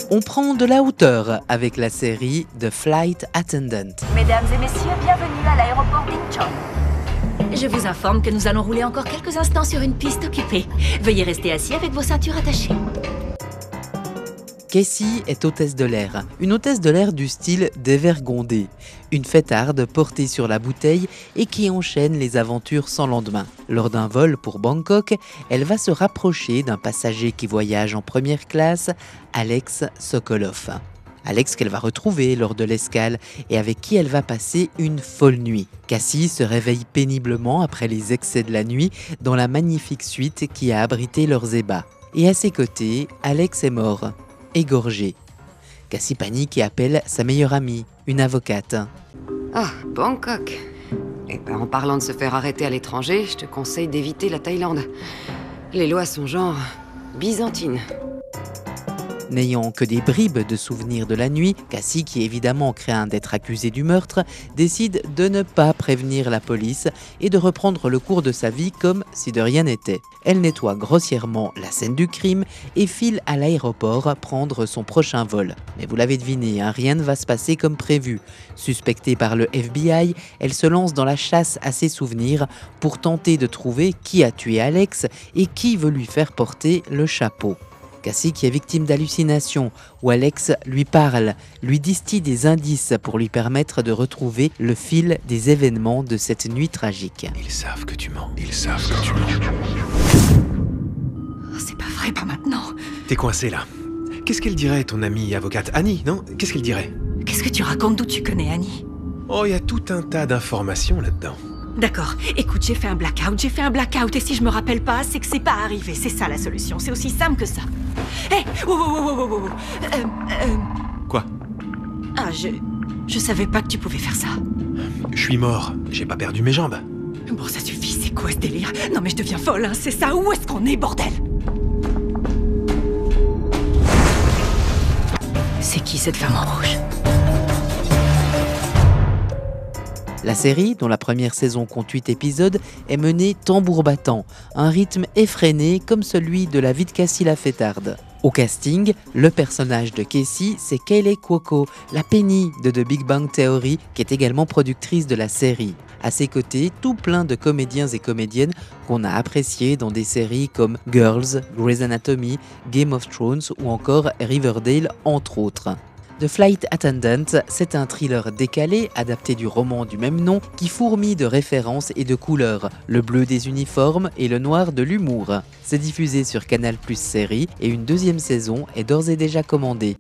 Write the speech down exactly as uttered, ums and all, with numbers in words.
On prend de la hauteur avec la série The Flight Attendant. Mesdames et messieurs, bienvenue à l'aéroport d'Incheon. Je vous informe que nous allons rouler encore quelques instants sur une piste occupée. Veuillez rester assis avec vos ceintures attachées. Cassie est hôtesse de l'air, une hôtesse de l'air du style dévergondé, une fêtarde portée sur la bouteille et qui enchaîne les aventures sans lendemain. Lors d'un vol pour Bangkok, elle va se rapprocher d'un passager qui voyage en première classe, Alex Sokolov. Alex qu'elle va retrouver lors de l'escale et avec qui elle va passer une folle nuit. Cassie se réveille péniblement après les excès de la nuit dans la magnifique suite qui a abrité leurs ébats. Et à ses côtés, Alex est mort, égorgé. Cassie panique et appelle sa meilleure amie, une avocate. Ah, Bangkok. Eh ben, en parlant de se faire arrêter à l'étranger, je te conseille d'éviter la Thaïlande. Les lois sont genre byzantines. N'ayant que des bribes de souvenirs de la nuit, Cassie, qui évidemment craint d'être accusée du meurtre, décide de ne pas prévenir la police et de reprendre le cours de sa vie comme si de rien n'était. Elle nettoie grossièrement la scène du crime et file à l'aéroport prendre son prochain vol. Mais vous l'avez deviné, hein, rien ne va se passer comme prévu. Suspectée par le F B I, elle se lance dans la chasse à ses souvenirs pour tenter de trouver qui a tué Alex et qui veut lui faire porter le chapeau. Cassie qui est victime d'hallucinations, où Alex lui parle, lui distille des indices pour lui permettre de retrouver le fil des événements de cette nuit tragique. Ils savent que tu mens, ils savent que tu mens. Oh, c'est pas vrai, pas maintenant. T'es coincé là. Qu'est-ce qu'elle dirait, ton amie avocate Annie, non? Qu'est-ce qu'elle dirait? Qu'est-ce que tu racontes? D'où tu connais Annie? Oh, il y a tout un tas d'informations là-dedans. D'accord, écoute, j'ai fait un blackout, j'ai fait un blackout, et si je me rappelle pas, c'est que c'est pas arrivé, c'est ça la solution, c'est aussi simple que ça. Hé, hey, wow, wow, wow, wow, wow. Euh, euh... Quoi? Ah, je... je savais pas que tu pouvais faire ça. Je suis mort, j'ai pas perdu mes jambes. Bon, ça suffit, c'est quoi ce délire? Non mais je deviens folle, hein, c'est ça, où est-ce qu'on est, bordel? C'est qui cette femme en rouge? La série, dont la première saison compte huit épisodes, est menée tambour battant, un rythme effréné comme celui de la vie de Cassie la fêtarde. Au casting, le personnage de Cassie, c'est Kaley Cuoco, la Penny de The Big Bang Theory, qui est également productrice de la série. À ses côtés, tout plein de comédiens et comédiennes qu'on a appréciés dans des séries comme Girls, Grey's Anatomy, Game of Thrones ou encore Riverdale, entre autres. The Flight Attendant, c'est un thriller décalé, adapté du roman du même nom, qui fourmille de références et de couleurs, le bleu des uniformes et le noir de l'humour. C'est diffusé sur Canal+ Série et une deuxième saison est d'ores et déjà commandée.